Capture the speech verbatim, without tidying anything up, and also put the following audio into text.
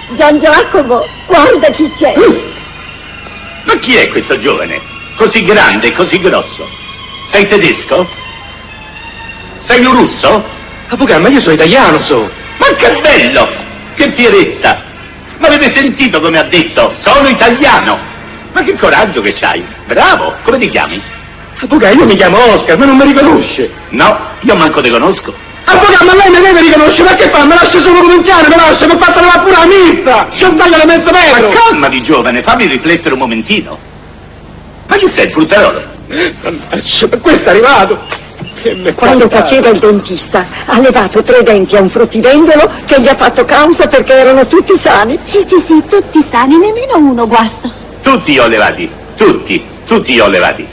Gian Giacomo, guarda chi c'è. Ma chi è questo giovane? Così grande e così grosso? Sei tedesco? Sei un russo? Avvocato, ma io sono italiano, so. Ma che bello! Che fierezza! Ma avete sentito come ha detto? Sono italiano! Ma che coraggio che c'hai! Bravo! Come ti chiami? Avvocato, io mi chiamo Oscar, ma non mi riconosce. No, io manco te conosco. Avvocato, ma lei mi deve riconoscere, ma che fa? Me lascia solo cominciare, me lascia, mi ha fatto la pure la mista! Se non taglio le mezzo metro! Ma calmati, giovane, fammi riflettere un momentino. Ma chi sei, il fruttarolo? Questo è arrivato! Quando faceva il dentista ha levato tre denti a un fruttivendolo che gli ha fatto causa perché erano tutti sani. Sì, sì, sì, tutti sani, nemmeno uno guasto. Tutti io ho levati, tutti, tutti io ho levati.